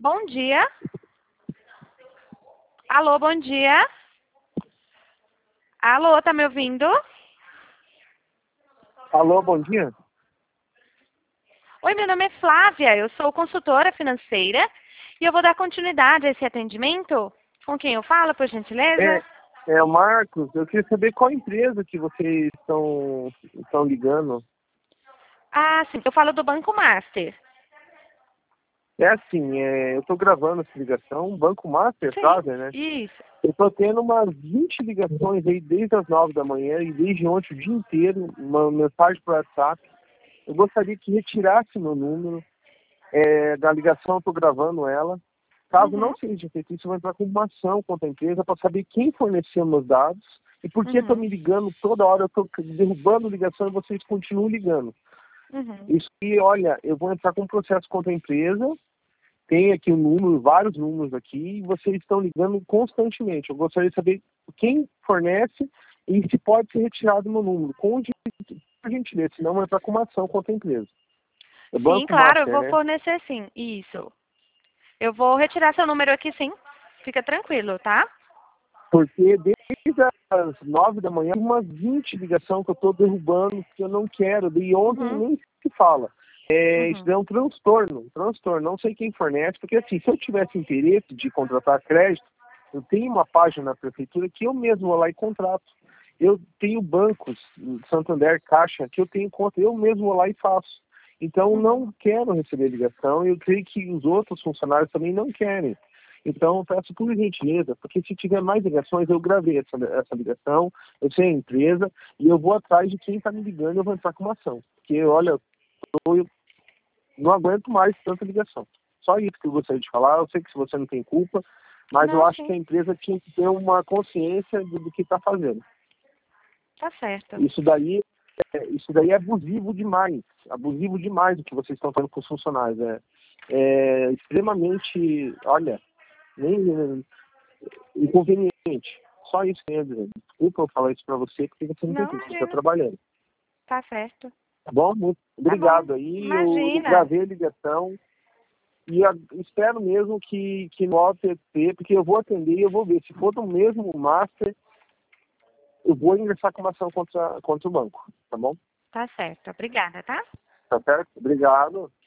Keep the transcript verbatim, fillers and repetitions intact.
Bom dia. Alô, bom dia. Alô, tá me ouvindo? Alô, bom dia. Oi, meu nome é Flávia, eu sou consultora financeira e eu vou dar continuidade a esse atendimento. Com quem eu falo, por gentileza? É, é o Marcos. Eu queria saber qual empresa que vocês estão, estão ligando. Ah, sim, eu falo do Banco Master. É assim, é, eu estou gravando essa ligação, Banco Master, Sim, Flávia, né? isso. Eu estou tendo umas vinte ligações aí desde as nove da manhã e desde ontem o dia inteiro, uma mensagem para o WhatsApp. Eu gostaria que retirasse meu número é, da ligação, eu estou gravando ela. Caso Uhum, não seja feito isso, eu vou entrar com uma ação contra a empresa para saber quem forneceu meus dados e por que estão uhum, me ligando toda hora, eu estou derrubando ligação e vocês continuam ligando. uhum. Isso que, olha, eu vou entrar com um processo contra a empresa, tem aqui um número, vários números aqui, e vocês estão ligando constantemente. Eu gostaria de saber quem fornece e se pode ser retirado meu número, com por gentileza, senão eu vou entrar com uma ação contra a empresa. É Sim, Banco claro, eu Master, vou né? fornecer sim. Isso. Eu vou retirar seu número aqui sim. Fica tranquilo, tá? Porque desde as nove da manhã, umas vinte ligações que eu estou derrubando, que eu não quero. E ontem Uhum, nem se fala. É, isso uhum, é um transtorno, um transtorno. Não sei quem fornece, porque assim, se eu tivesse interesse de contratar crédito, eu tenho uma página na prefeitura que eu mesmo vou lá e contrato. Eu tenho bancos, Santander, Caixa, que eu tenho conta, eu mesmo vou lá e faço. Então, uhum. não quero receber ligação e eu creio que os outros funcionários também não querem. Então, eu peço por gentileza, porque se tiver mais ligações, eu gravei essa, essa ligação, eu sei a empresa, e eu vou atrás de quem está me ligando e eu vou entrar com uma ação. Porque, olha, eu, tô, eu não aguento mais tanta ligação. Só isso que eu gostaria de falar. Eu sei que você não tem culpa, mas eu Não, acho que sim, a empresa tinha que ter uma consciência do, do que está fazendo. tá certo. Isso daí, é, isso daí é abusivo demais. Abusivo demais o que vocês estão fazendo com os funcionários. É, é extremamente, olha, nem inconveniente. Só isso que eu ia dizer. Desculpa eu falar isso para você, porque você não tem Não, tempo, você está imagina. trabalhando. Tá certo. Tá bom? Muito Tá bom. obrigado aí. Eu, eu Imagina. gravei a ligação e a, espero mesmo que, que no O T P, porque eu vou atender e eu vou ver. Se for do mesmo master, eu vou ingressar com uma ação contra, contra o banco. Tá bom? Tá certo. Obrigada, tá? Tá certo? Obrigado.